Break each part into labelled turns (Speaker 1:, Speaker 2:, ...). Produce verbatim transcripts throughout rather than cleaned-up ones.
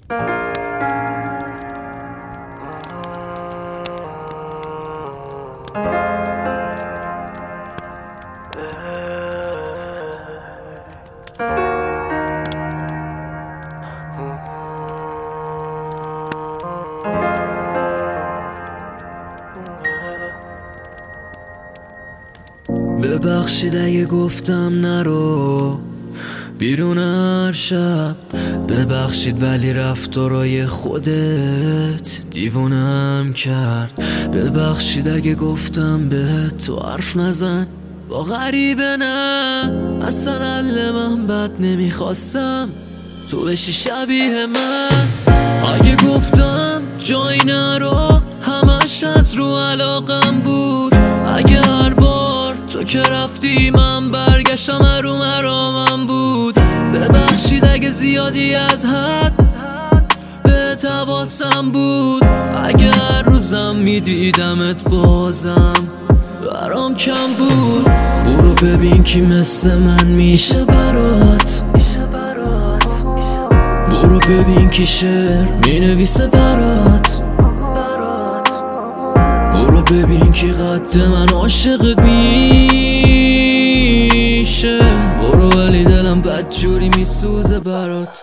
Speaker 1: ببخشید اگه گفتم نرو بیرون هر شب، ببخشید ولی رفتارای خودت دیوونم کرد. ببخشید اگه گفتم به تو حرف نزن با غریبه، نه اصلا حل من بد نمیخواستم تو بشی شبیه من. اگه گفتم جایی نرو همش از رو علاقم بود، اگه هر بار تو که رفتی من برگشتم ارو مرامم بود. ببخشید اگه زیادی از حد به تواسم بود، اگه هر روزم میدیدمت بازم برام کم بود. برو ببین کی مثل من میشه برات، برو ببین کی شعر مینویسه برات، برو ببین کی قد من عاشقت میشه. برو ولی دلم بدجوری میسوزه برات.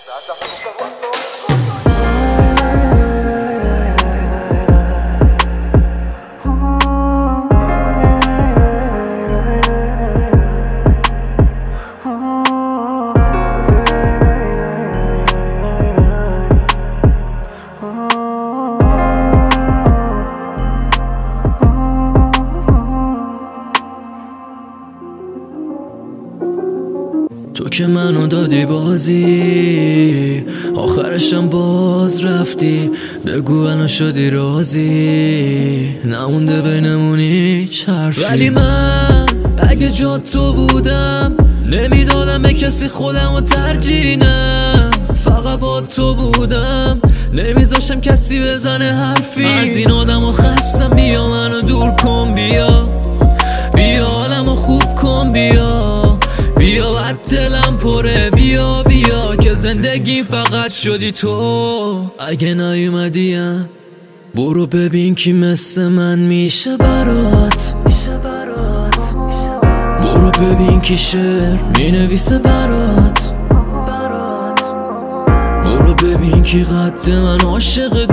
Speaker 1: تو که منو دادی بازی، آخرشم باز رفتی. بگو الان شدی راضی، نمونده بینمون هیچ حرفی. ولی من اگه جا تو بودم نمیدادم به کسی خودم و ترجیح، نه فقط با تو بودم نمیذاشم کسی بزنه حرفی. از این آدم و خستم، بیا منو دور کن، بیا بیا حالمو خوب کن، بیا بیا بد دلم پره، بیا بیا که زندگی فقط شدی تو. اگه نیومدیم برو ببین کی مثل من میشه برات، برو ببین کی شعر مینویسه برات، برو ببین کی قد من عاشقت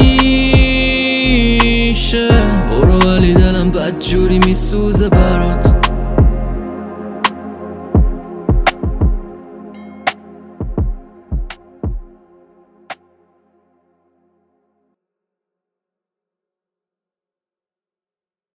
Speaker 1: میشه. برو ولی دلم بدجوری میسوزه برات.